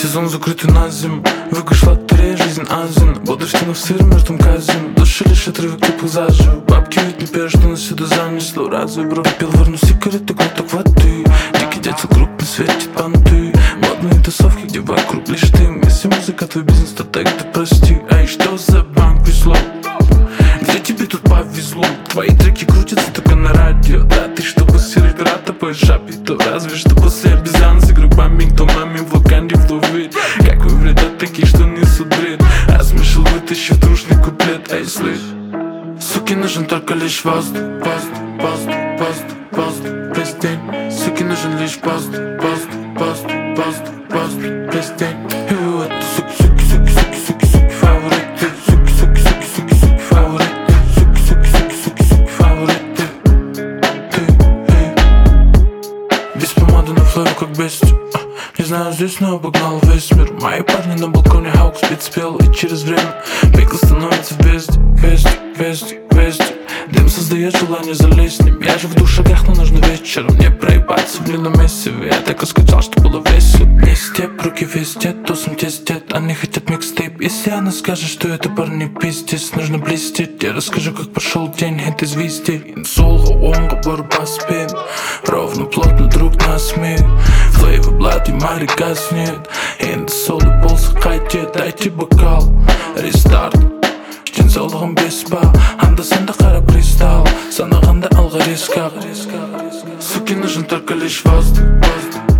Сезон закрытый на зиму. Выгошла тарея, жизнь азин. Бодростина в сыр между казин. Души лишь отрывок типа заживо. Бабки ведь не первое, что на сюда занесло. Разве бро пил, верну сигареты, глоток воды. Дикий дятел крупно светит понты. Модные тусовки, где вокруг лишь дым. Если музыка твой бизнес, то тогда прости. Эй, что за банк везло? Где тебе тут повезло? Твои треки крутятся только на радио. Да ты чтобы серый пирата по шапе, то разве что после обезьян с игры бомбинг, то мамин в локанде фловит. Как вы вредят такие, что несут бред. А смешил вытащив трушный куплет. Эй, слышь, суки, нужен только лишь воздух. Воздух, воздух, воздух, воздух, весь день. Суки, нужен лишь воздух. Воздух, воздух, воздух, воздух, весь день. И вот суки, суки, суки, суки, суки, суки, фавориты. Суки, суки, суки, суки, суки, фавориты. Суки, суки, суки, суки, суки, фавориты. Ты, эй. Без помады на флэве, как бестия. Не знаю здесь, но обогнал весь мир. Мои парни на балконе, Хаук спит спел. И через время пикл становится в бездне. Вести, вести, вести. Дым создает желание залезть с ним. Я же в 2 шагах, но нужно вечером не проебаться в длинном месиве. Я так и скачал, что было весело. Не степ, руки везде, тусом тестят. Они хотят микстейп. Если она скажет, что это парни пиздец, нужно блестеть. Я расскажу, как прошел день, это известие. Инсол, онга, борьба спин. Ровно, плотно, друг на смех. Флейвы, блад и мари гаснет. Инсол и пол сақайтет. Дайте бокал, рестарт. Денсаулығым бес ба, анда-санда қара кристалл. Санағанда алға риск ақ. Суки, нужен только лишь воздух.